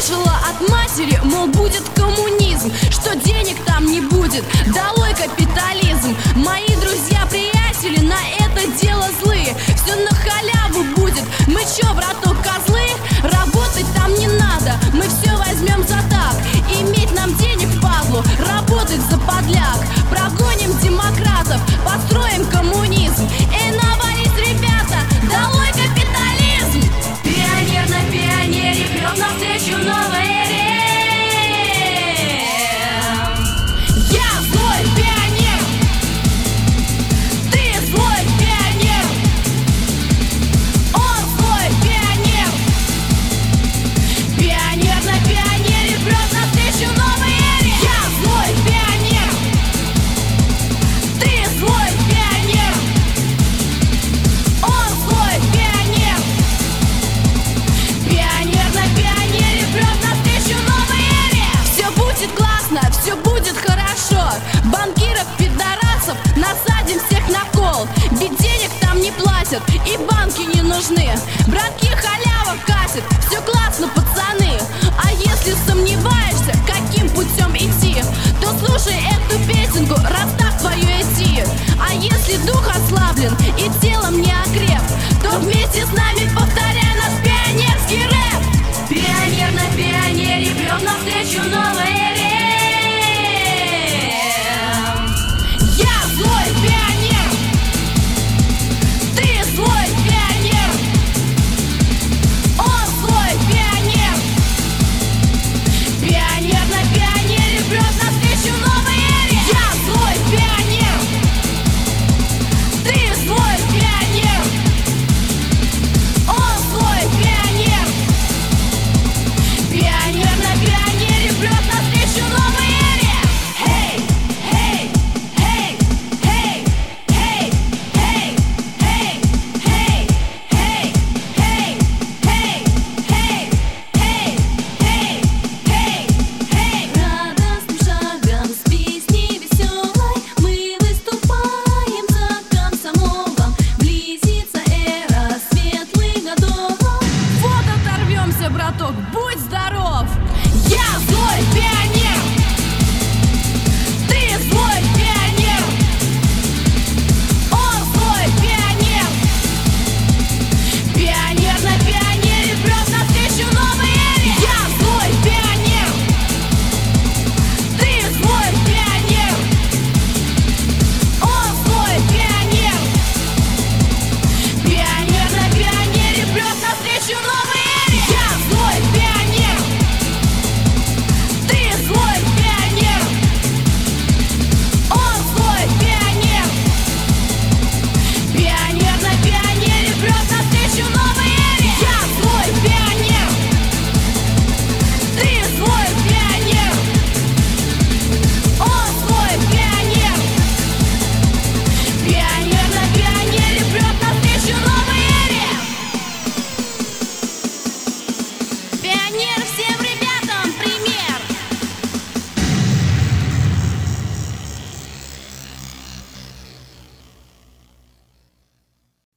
Слышала от матери, мол, будет коммунизм, что денег там не будет, долой капитализм. Мои друзья-приятели на это дело злые, все на халяву будет. Мы чё, браток, козлы? Работать там не надо, мы все возьмем за так. Иметь нам денег впадлу, работать за подляк. Прогоним демократов, построим коммунизм. Навались, ребята, долой капитализм! Пионер на пионере прет навстречу новой эре. Я злой пионер, ты злой пионер, он злой пионер. Пионер на пионере прет навстречу новой эре. Я злой пионер, ты злой пионер, он злой пионер. Пионер на пионере прет навстречу новой эре. Все будет классно, все будет хорошо. Банкиров, пидорасов насадим всех на кол. Ведь денег там не платят и банки не нужны. Братки, халява катит, все классно, пацаны. А если сомневаешься, каким путем идти, то слушай эту песенку, раз так твое идти. А если дух ослаблен и телом не окреп, то вместе с нами повторяй наш пионерский рэп. Пионер на пионере прет навстречу новой эре. Я злой пионер, ты злой пионер, он злой пионер. Пионер на пионере прет навстречу новой эре. Я злой пионер, ты злой пионер, он злой пионер. Пионер на пионере прет навстречу новой эре. Хей, хей, хей, хей, хей, хей, хей, хей, хей, хей, хей, хей, хей, хей, хей, хей. Радостным шагом с песней веселой мы выступаем за комсомолом. Близится эра светлых годов. Вот оторвемся, браток, будь здоров! Я злой пионер, ты злой пионер, он злой пионер. Пионер на пионере прет навстречу новой эре. Я злой пионер, ты злой пионер, он злой пионер. Пионер на пионере прет навстречу новой эре. Я злой пионер, ты злой пионер, он злой пионер. Пионер на пионере прет навстречу новой эре. Я злой пионер, ты злой пионер, он злой пионер. Пионер на пионере прет навстречу новой эре. Пионер